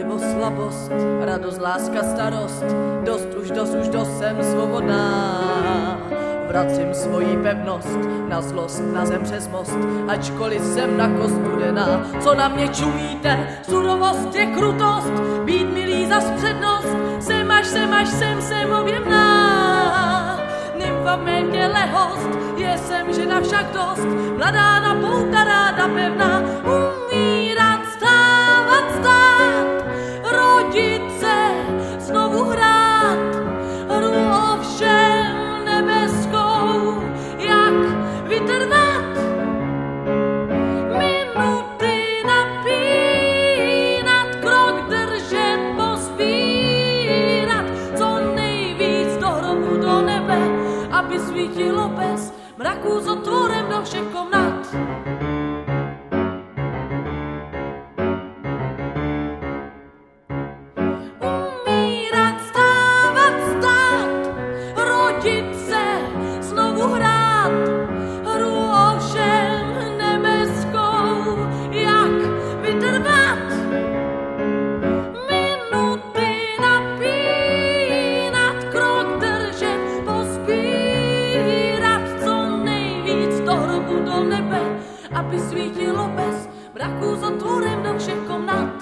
trpělivost, slabost, radost, láska, starost, dost, už dost, jsem svobodná. Vracím svoji pevnost na zlost, na zem přes most, ačkoliv jsem na kost studená. Co na mě čumíte, surovost je krutost, být milý zas přednost, jsem objemná. Nymfa v mém těle host, jsem žena však dost, mladá napouta, ráda pevná, umírat, stávat, stát, rodit se, znovu hrát, hru ovšem nebeskou, jak vytrvat, minuty napínat, krok držet, pozbírat, co nejvíc do hrobu, do nebe, aby svítilo bez mraků s otvorem do všech komnat. Umírat, stávat, stát, rodit se, znovu hrát, hru ovšem nebeskou, jak vytrvat. Minuty napínat, krok držet, pozbírat, do nebe, aby svítilo bez mraků s otvorem do všech komnat.